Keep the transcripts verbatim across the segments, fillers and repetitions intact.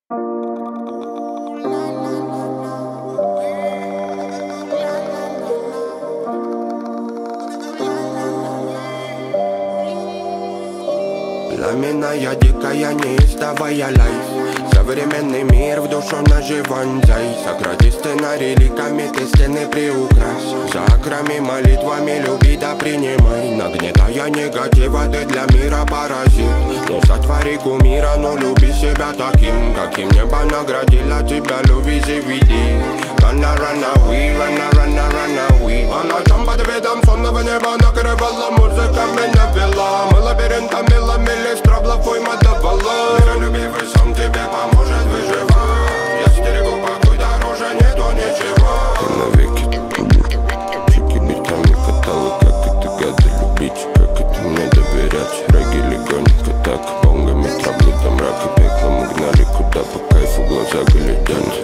Пламенная, дикая, неистовая лайф. Современный мир в душу наживанзай. Сократи сценарий ликами, ты стены приукрась. Закрами молитвами люби да принимай. Нагнетая негатива, ты для мира паразит. Не сотвори кумира, но люби себя таким, каким небо наградило тебя, люби заведи. Run, run away, run, run, run away. А ночам под видом сонного неба накрывала музыка, меня вела. Мы лабиринтами ломили страблов, уйма давала. Миролюбивый сон тебе поможет выживать. Я стерегу покой, дороже нету ничего. Ты навеки чеки битами катала, как это гады любить, как это мне доверять. Регги легонько так, бонгами трабли, там мрак и пекло. Мы гнали куда по кайфу, глаза глядят.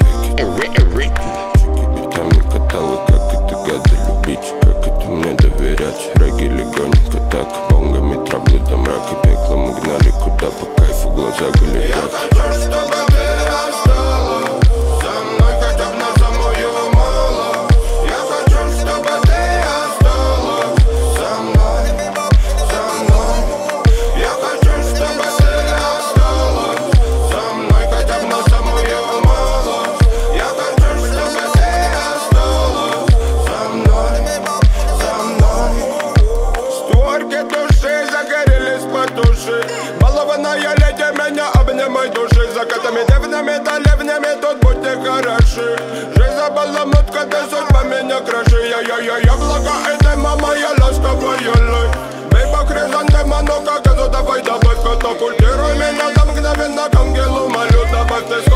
Чеки битами катала, как это гады любить, как это мне доверять. Регги легонько так, бонгами трабли, там мрак и пекло. Мы гнали куда по кайфу, глаза глядят. Я хочу, чтобы ты осталась со мной хотя бы на самую малость. Я хочу, чтобы ты осталась со мной, со мной. Я хочу, чтобы ты осталась со мной хотя бы на самую малость. Я хочу, чтобы ты осталась со мной, со мной. Створки души загорелись потуши. Балованная леди, меня обнимай души. Закатами, дивными да ливнями тут будьте хороши. Жизнь забаламутка, ты судьба меня краши. Я-я-я, яблоко, это мама, я ласковая лай. Бей по хризантемам, ну как это, давай добавь, катапультируй меня до мгновенно к ангелу молю, добавь ты.